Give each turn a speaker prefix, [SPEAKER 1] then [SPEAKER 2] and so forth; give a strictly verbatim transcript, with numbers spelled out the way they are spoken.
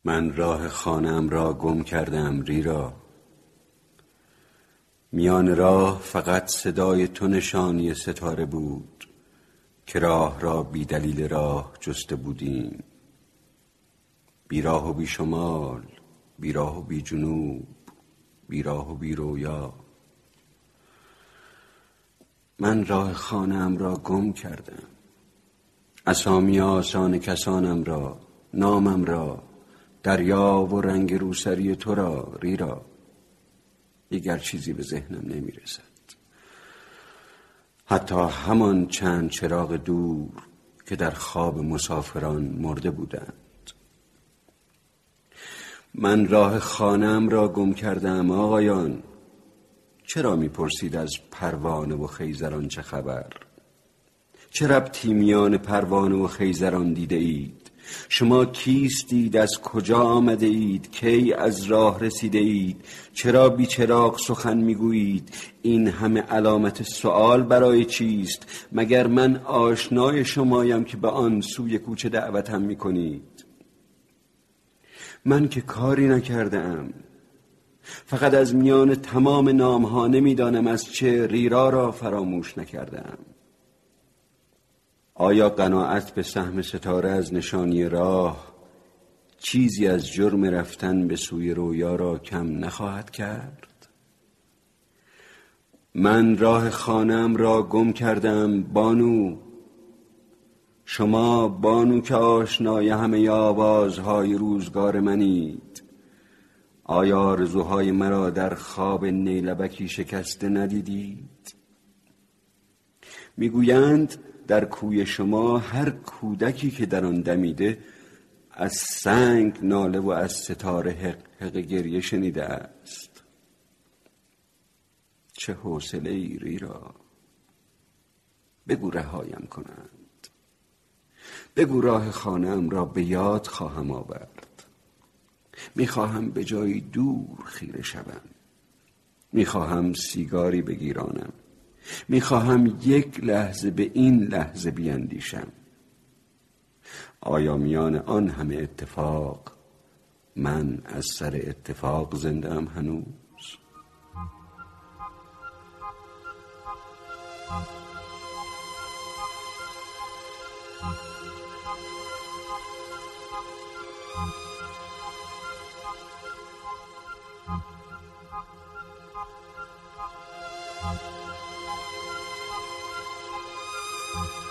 [SPEAKER 1] من راه خانه‌ام را گم کردم ریرا. میان راه فقط صدای تو نشانی ستاره بود که راه را بی دلیل راه جسته بودیم. بی راه و بی شمال، بی راه و بی جنوب، بی راه و بی رویا. من راه خانه‌ام را گم کردم، اسامی آسان کسانم را، نامم را، دریا و رنگ روسری تو را ریرا. دیگر چیزی به ذهنم نمی رسد، حتی همان چند چراغ دور که در خواب مسافران مرده بودند. من راه خانه‌ام را گم کردم آقایان. چرا می پرسید از پروانه و خیزران چه خبر؟ چه ربطی میان پروانه و خیزران دیده اید؟ شما کیستید؟ از کجا آمده اید؟ کی از راه رسیده اید؟ چرا بی چراغ سخن میگویید؟ این همه علامت سؤال برای چیست؟ مگر من آشنای شمایم که به آن سوی کوچه دعوتم میکنید؟ من که کاری نکردم، فقط از میان تمام نامها نمیدانم از چه ریرا را فراموش نکردم. آیا قناعت به سهم ستاره از نشانی راه چیزی از جرم رفتن به سوی رویا را کم نخواهد کرد؟ من راه خانه‌ام را گم کردم بانو. شما بانو که آشنای همه آوازهای روزگار منید، آیا آرزوهای مرا در خواب نیلبکی شکسته ندیدید؟ میگویند در کوی شما هر کودکی که در آن دمیده از سنگ ناله و از ستاره حق حق گریه شنیده است. چه حوصله ای ریرا، بگو رهایم کنند، بگو راه خانه‌ام را به یاد خواهم آورد. میخواهم به جایی دور خیره شوم، میخواهم سیگاری بگیرانم، میخواهم یک لحظه به این لحظه بیندیشم. آیا میان آن همه اتفاق من از سر اتفاق زنده ام هنوز؟
[SPEAKER 2] Thank you.